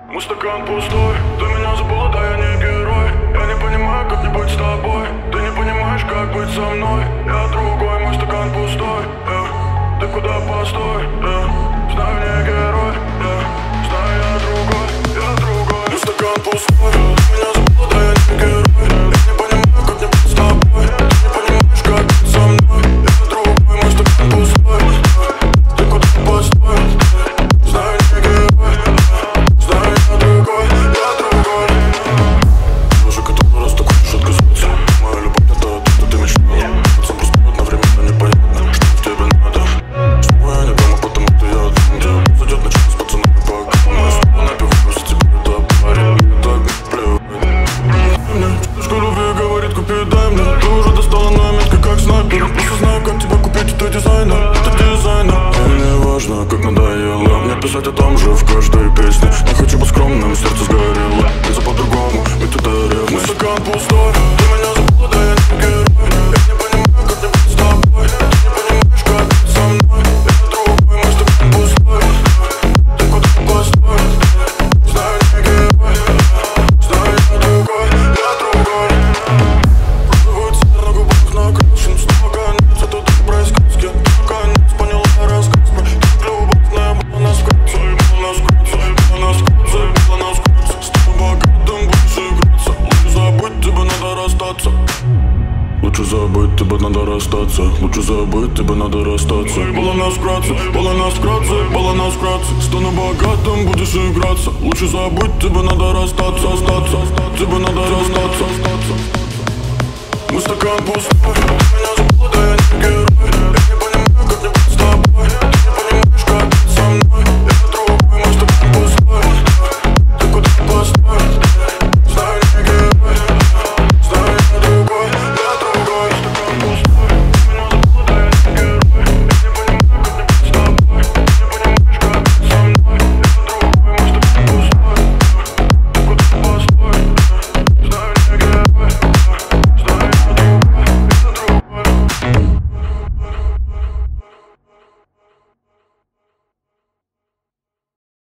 Мой стакан пустой, ты меня забыла, да я не герой. Я не понимаю, как не быть с тобой. Ты не понимаешь, как быть со мной. Я другой, мой стакан пустой, Ты куда постой, Знаю, не герой, Знаю, я другой, Мой стакан пустой, ты меня забыла, да я не герой. Я не понимаю, как не быть с тобой. Ты не понимаешь, как быть со мной. Я другой, мой стакан пустой, Ты куда постой, Знаю, не герой, Знаю, я другой, Мужик, который раз так хочешь отказаться. Моя любовь не та, что ты мечтала. Пацан просто одновременно непонятно, что в тебе надо. Снова я не дома, потому что я там, где зайдет ночь с пацанами пока. Мы снова напиваемся, тебе это парень. Мне так плевать. Мне чуточку любви говорит, купи, дай мне. Ты уже достала на метке, как снайпер. Просто знаю, как тебя купить, это дизайнер. Это дизайнер. Мне не важно, как надоело мне писать о том же в каждой песне. Не хочу быть скромным, сердце сгорело. Ведь по-другому, ведь это ревность. Мой стакан пустой, ты меня забыла, да я не герой. Я не понимаю, как не быть с тобой. Ты не понимаешь, как быть со мной. Я другой, мой стакан пустой, Ты куда постой, Знаю, не герой, Знаю, я другой, Розовый цвет на губах накрашен. Снова конец, это доброй сказки. Наконец поняла рассказ про так любовная была нас вкратце. Была нас вкратце, была нас вкратце, была нас вкратце. С тобой богатым будешь играться. Лучше забыть, тебе надо расстаться. Лучше забыть, тебе надо расстаться. Лучше забыть, тебе надо расстаться. Была нас вкратце, была нас вкратце, была нас вкратце. Стану богатым, будешь играться. Лучше забыть, тебе надо расстаться, остаться. Тебе надо расстаться, остаться. Мой стакан пустой, ты меня забыла, да я не герой.